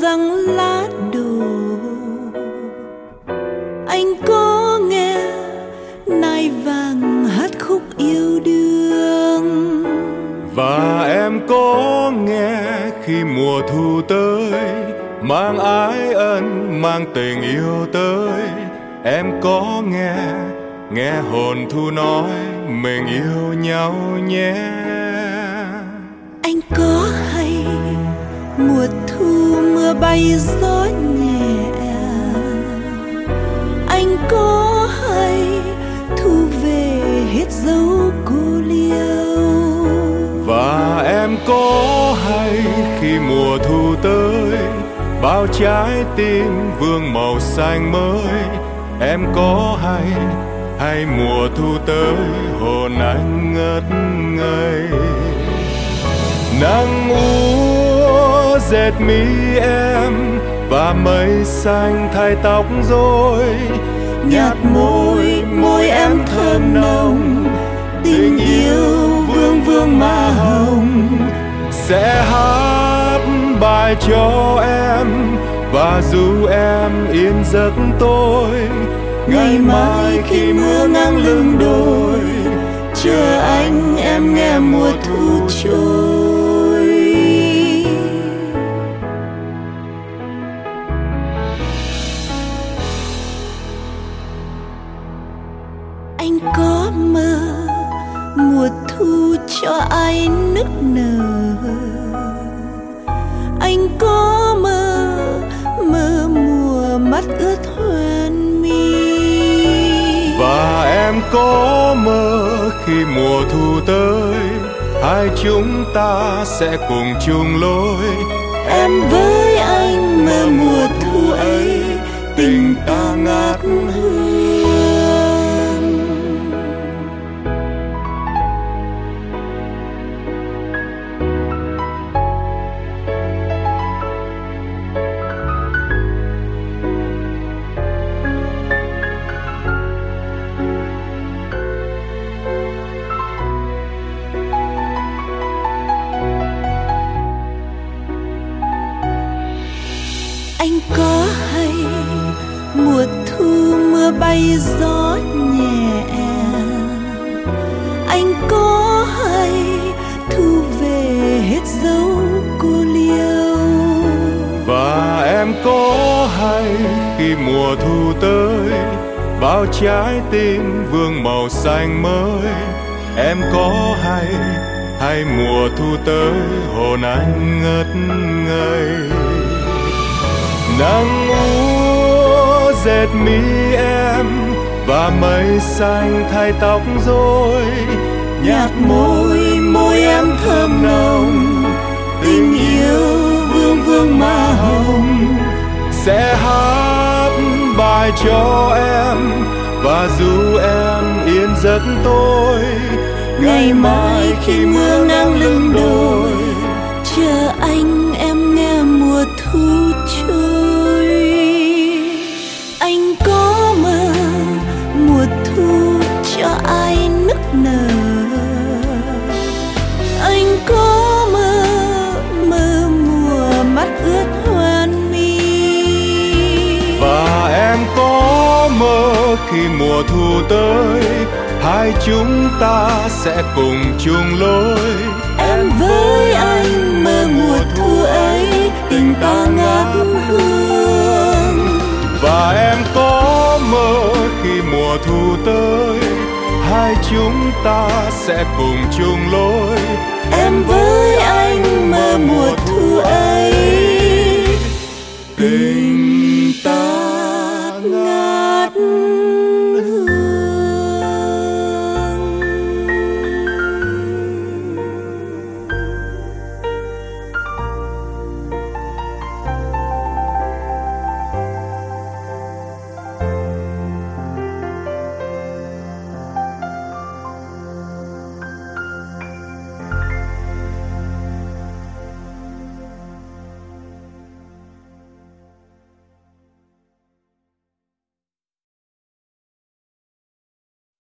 răng lá đổ. Anh có nghe nai vàng hát khúc yêu đương, và em có nghe khi mùa thu tới, mang ái ân mang tình yêu tới. Em có nghe hồn thu nói mình yêu nhau nhé. anh có hay mùa thu mưa bay gió nhẹ, anh có hay thu về hết dấu cô liêu. Và em có hay khi mùa thu tới, bao trái tim vương màu xanh mới. Em có hay mùa thu tới, hồn anh ngất ngây. Nắng úa dệt mi em, và mây xanh thay tóc rối. Nhạt môi em thơm nồng, tình yêu vương vương má hồng. Sẽ hát bài cho em, và dù em yên giấc tôi. Ngày mai khi mưa ngang lưng đồi, chờ anh em nghe mùa thu trôi. Anh có mơ mùa thu cho ai nức nở, anh có mơ mùa mắt ướt hoen mi. Và em có mơ khi mùa thu tới, hai chúng ta sẽ cùng chung lối. Em với anh mơ mùa thu ấy, tình ta ngát hương. Anh có hay mùa thu mưa bay gió nhẹ, anh có hay thu về hết dấu cô liêu. Và em có hay khi mùa thu tới, bao trái tim vương màu xanh mới. Em có hay mùa thu tới, hồn anh ngất ngây. Nắng úa dệt mi em, và mây xanh thay tóc rối. Nhạt môi em thơm nồng, tình yêu vương vương má hồng. Sẽ hát bài cho em, và dù em yên giấc tôi. Ngày mai khi mưa ngang lưng đồi, chờ anh em nghe mùa thu trôi. Anh có mơ mùa thu cho ai nức nở, anh có mơ mùa mắt ướt hoen mi. Và em có mơ khi mùa thu tới, hai chúng ta sẽ cùng chung lối. Em với anh mơ mùa thu ấy, tình ta ngát hương. Và em có mơ khi mùa thu tới, hai chúng ta sẽ cùng chung lối. Em với anh mơ mùa thu ấy, tình ta ngát